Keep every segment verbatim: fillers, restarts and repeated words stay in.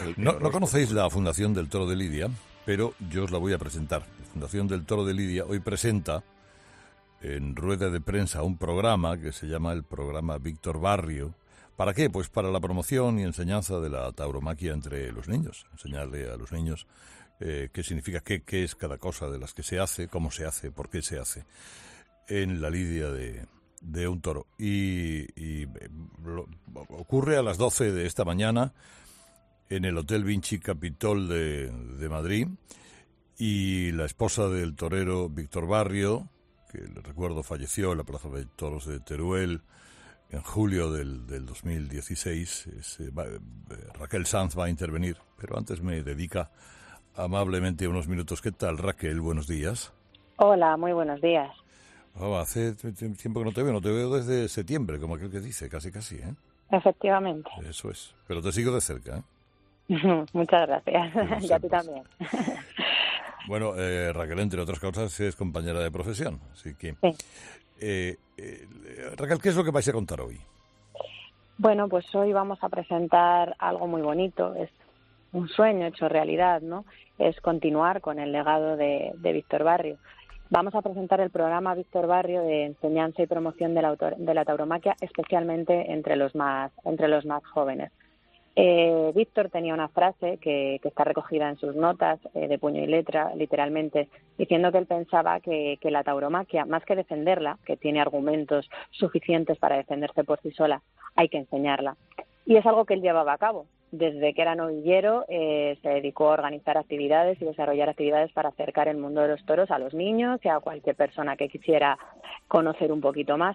No, no conocéis la Fundación del Toro de Lidia, pero yo os la voy a presentar. La Fundación del Toro de Lidia hoy presenta en rueda de prensa un programa que se llama el programa Víctor Barrio. ¿Para qué? Pues para la promoción y enseñanza de la tauromaquia entre los niños. Enseñarle a los niños eh, qué significa, qué, qué es cada cosa de las que se hace, cómo se hace, por qué se hace en la lidia de, de un toro. Y, y lo, ocurre a las doce de esta mañana en el Hotel Vinci Capitol de, de Madrid, y la esposa del torero Víctor Barrio, que le recuerdo falleció en la Plaza de Toros de Teruel en julio del, del dos mil dieciséis, es, eh, va, eh, Raquel Sanz va a intervenir, pero antes me dedica amablemente unos minutos. ¿Qué tal, Raquel? Buenos días. Hola, muy buenos días. Oh, hace tiempo que no te veo, no te veo desde septiembre, como aquel que dice, casi casi, ¿eh? Efectivamente. Eso es, pero te sigo de cerca, ¿eh? Muchas gracias. Y a ti también. Bueno, eh, Raquel, entre otras cosas, es compañera de profesión, así que... Sí. Eh, eh, Raquel, ¿qué es lo que vais a contar hoy? Bueno, pues hoy vamos a presentar algo muy bonito, es un sueño hecho realidad, ¿no? Es continuar con el legado de, de Víctor Barrio. Vamos a presentar el programa Víctor Barrio de enseñanza y promoción de la, autor, de la tauromaquia, especialmente entre los más, entre los más jóvenes. Eh, Víctor tenía una frase que, que está recogida en sus notas eh, de puño y letra, literalmente, diciendo que él pensaba que, que la tauromaquia, más que defenderla, que tiene argumentos suficientes para defenderse por sí sola, hay que enseñarla. Y es algo que él llevaba a cabo. Desde que era novillero eh, se dedicó a organizar actividades y desarrollar actividades para acercar el mundo de los toros a los niños y a cualquier persona que quisiera conocer un poquito más.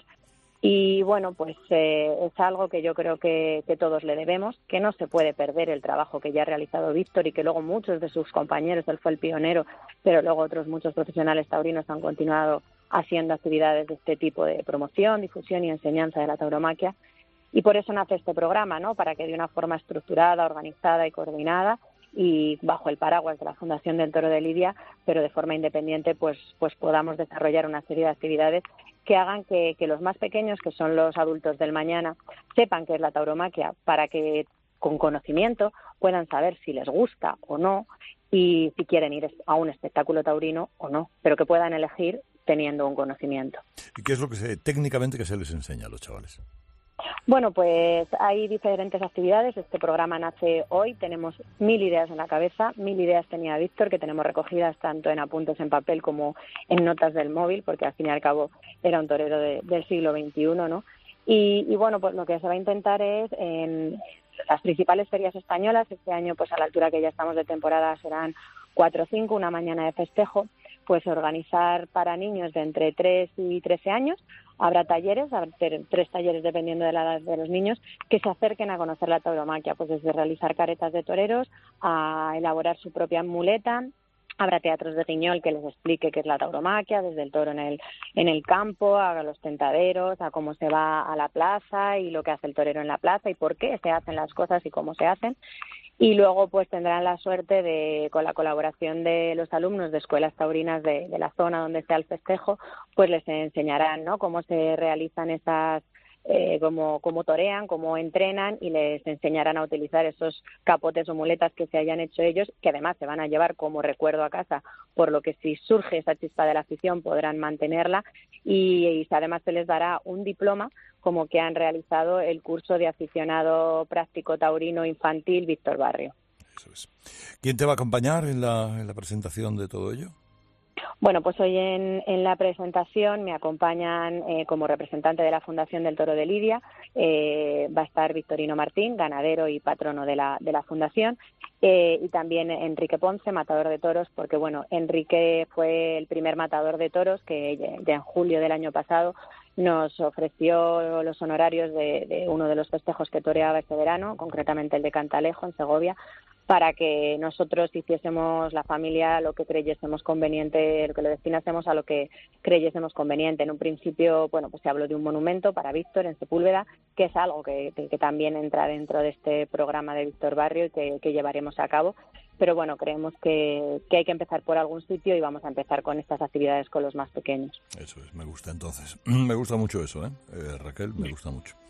Y bueno, pues eh, es algo que yo creo que, que todos le debemos, que no se puede perder el trabajo que ya ha realizado Víctor y que luego muchos de sus compañeros, él fue el pionero, pero luego otros muchos profesionales taurinos han continuado haciendo actividades de este tipo de promoción, difusión y enseñanza de la tauromaquia. Y por eso nace este programa, ¿no? Para que de una forma estructurada, organizada y coordinada y bajo el paraguas de la Fundación del Toro de Lidia, pero de forma independiente, pues, pues podamos desarrollar una serie de actividades que hagan que, que los más pequeños, que son los adultos del mañana, sepan qué es la tauromaquia, para que con conocimiento puedan saber si les gusta o no y si quieren ir a un espectáculo taurino o no, pero que puedan elegir teniendo un conocimiento. ¿Y qué es lo que se, técnicamente que se les enseña a los chavales? Bueno, pues hay diferentes actividades. Este programa nace hoy. Tenemos mil ideas en la cabeza. Mil ideas tenía Víctor, que tenemos recogidas tanto en apuntes en papel como en notas del móvil, porque al fin y al cabo era un torero de, del siglo veintiuno, ¿no? Y, y bueno, pues lo que se va a intentar es en las principales ferias españolas. Este año, pues a la altura que ya estamos de temporada, serán cuatro o cinco, una mañana de festejo, pues organizar para niños de entre tres y trece años. Habrá talleres, habrá tres talleres dependiendo de la edad de los niños, que se acerquen a conocer la tauromaquia, pues desde realizar caretas de toreros a elaborar su propia muleta. Habrá teatros de guiñol que les explique qué es la tauromaquia, desde el toro en el en el campo, a los tentaderos, a cómo se va a la plaza y lo que hace el torero en la plaza y por qué se hacen las cosas y cómo se hacen. Y luego pues tendrán la suerte de, con la colaboración de los alumnos de escuelas taurinas de, de la zona donde sea el festejo, pues les enseñarán, ¿no?, cómo se realizan esas, eh, cómo, cómo torean, cómo entrenan, y les enseñarán a utilizar esos capotes o muletas que se hayan hecho ellos, que además se van a llevar como recuerdo a casa, por lo que si surge esa chispa de la afición podrán mantenerla, y, y además se les dará un diploma como que han realizado el curso de aficionado práctico taurino infantil Víctor Barrio. Eso es. ¿Quién te va a acompañar en la, en la presentación de todo ello? Bueno, pues hoy en, en la presentación me acompañan eh, como representante de la Fundación del Toro de Lidia, eh, va a estar Victorino Martín, ganadero y patrono de la, de la Fundación, eh, y también Enrique Ponce, matador de toros, porque bueno, Enrique fue el primer matador de toros que ya en julio del año pasado nos ofreció los honorarios de, de uno de los festejos que toreaba este verano, concretamente el de Cantalejo, en Segovia, para que nosotros hiciésemos la familia lo que creyésemos conveniente, lo que lo destinásemos a lo que creyésemos conveniente. En un principio, bueno, pues se habló de un monumento para Víctor en Sepúlveda, que es algo que, que, que también entra dentro de este programa de Víctor Barrio y que, que llevaremos a cabo. Pero bueno, creemos que, que hay que empezar por algún sitio y vamos a empezar con estas actividades con los más pequeños. Eso es, me gusta entonces. Me gusta mucho eso, ¿eh? eh Raquel, me gusta mucho.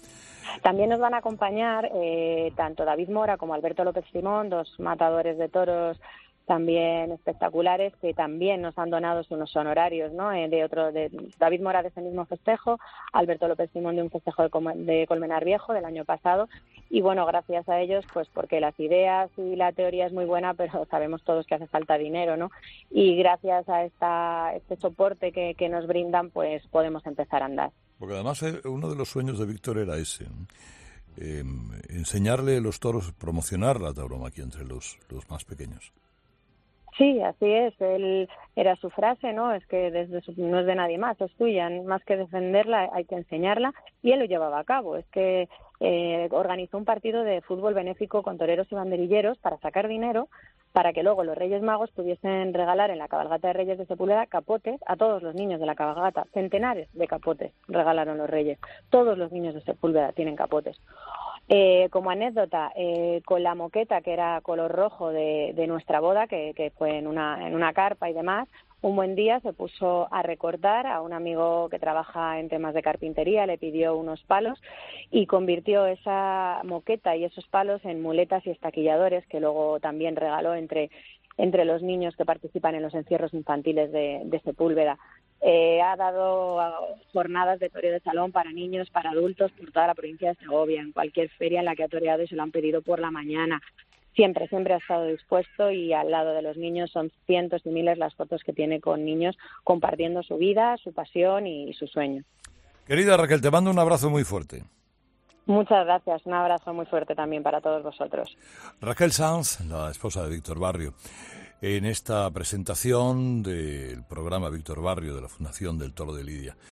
También nos van a acompañar eh, tanto David Mora como Alberto López Simón, dos matadores de toros también espectaculares, que también nos han donado unos honorarios, ¿no? Eh, de otro, de David Mora de ese mismo festejo, Alberto López Simón de un festejo de, Com- de Colmenar Viejo del año pasado, y bueno, gracias a ellos, pues porque las ideas y la teoría es muy buena, pero sabemos todos que hace falta dinero, ¿no? Y gracias a esta, este soporte que, que nos brindan, pues podemos empezar a andar. Porque además eh, uno de los sueños de Víctor era ese, ¿no? eh, enseñarle los toros, promocionar la tauromaquia entre los, los más pequeños. Sí, así es. Él era su frase, ¿no? Es que desde su, no es de nadie más, es tuya. Más que defenderla, hay que enseñarla. Y él lo llevaba a cabo. Es que eh, organizó un partido de fútbol benéfico con toreros y banderilleros para sacar dinero, para que luego los Reyes Magos pudiesen regalar en la cabalgata de Reyes de Sepúlveda capotes a todos los niños de la cabalgata. Centenares de capotes regalaron los Reyes. Todos los niños de Sepúlveda tienen capotes. Eh, como anécdota, eh, con la moqueta que era color rojo de, de nuestra boda, que, que fue en una, en una carpa y demás, un buen día se puso a recortar a un amigo que trabaja en temas de carpintería, le pidió unos palos y convirtió esa moqueta y esos palos en muletas y estaquilladores que luego también regaló entre, entre los niños que participan en los encierros infantiles de, de Sepúlveda. Eh, ha dado jornadas de toreo de salón para niños, para adultos, por toda la provincia de Segovia, en cualquier feria en la que ha toreado y se lo han pedido por la mañana. Siempre, siempre ha estado dispuesto y al lado de los niños son cientos y miles las fotos que tiene con niños compartiendo su vida, su pasión y, y su sueño. Querida Raquel, te mando un abrazo muy fuerte. Muchas gracias, un abrazo muy fuerte también para todos vosotros. Raquel Sanz, la esposa de Víctor Barrio, en esta presentación del programa Víctor Barrio de la Fundación del Toro de Lidia.